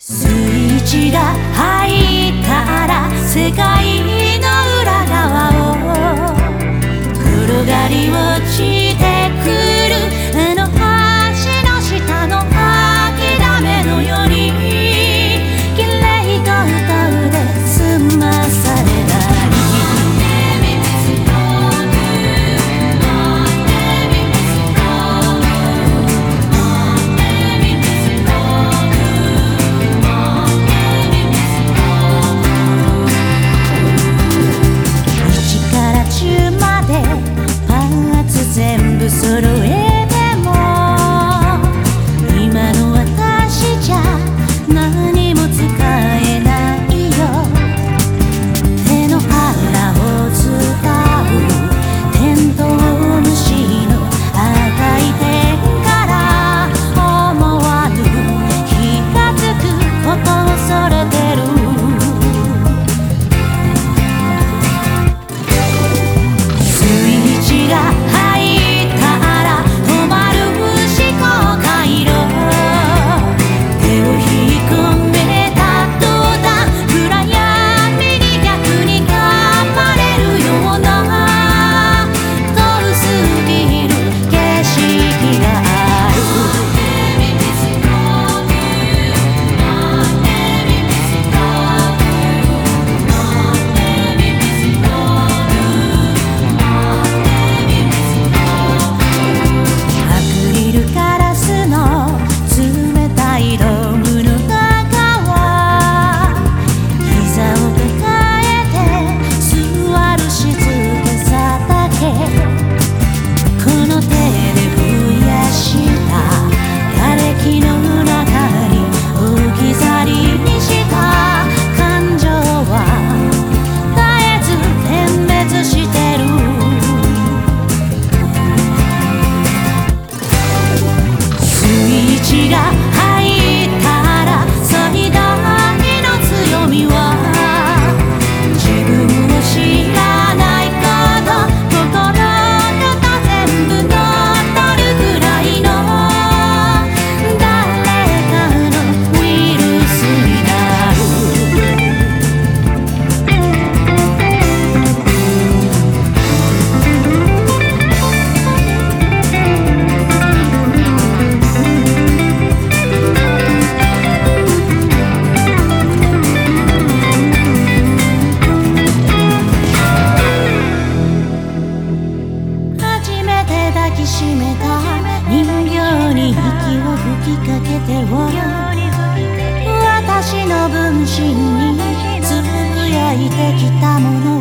スイッチが入ったら世界の裏側を転がり落ちてくるあの橋の下の諦めのように綺麗と歌うで済まされない全部揃えても今の私じゃ何も使えないよ手の腹を使うテントウムシの赤い点から思わぬ火がつくことを恐れてるスイッチがしめた人形に息を吹きかけてを私の分身につぶやいてきたもの